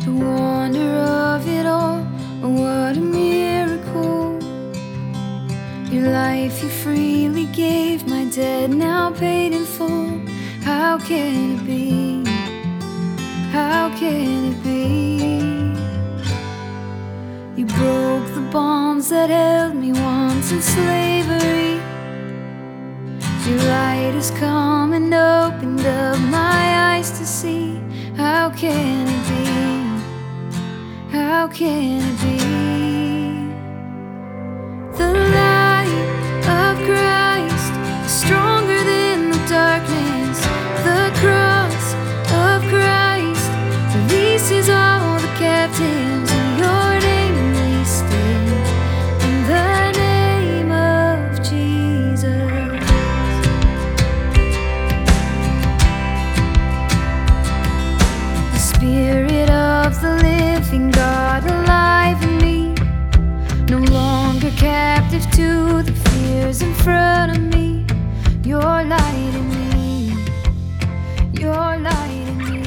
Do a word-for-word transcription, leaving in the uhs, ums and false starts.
The wonder of it all, oh, what a miracle. Your life you freely gave, my debt now paid in full. How can it be? How can it be? You broke the bonds that held me once in slavery. Your light has come and opened up my eyes to see. How can it be? How can it be? The light of Christ is stronger than the darkness. The cross of Christ releases all the captives. In your name we stand, in the name of Jesus. The Spirit of the living God alive in me, no longer captive to the fears in front of me. Your light in me, your light in me.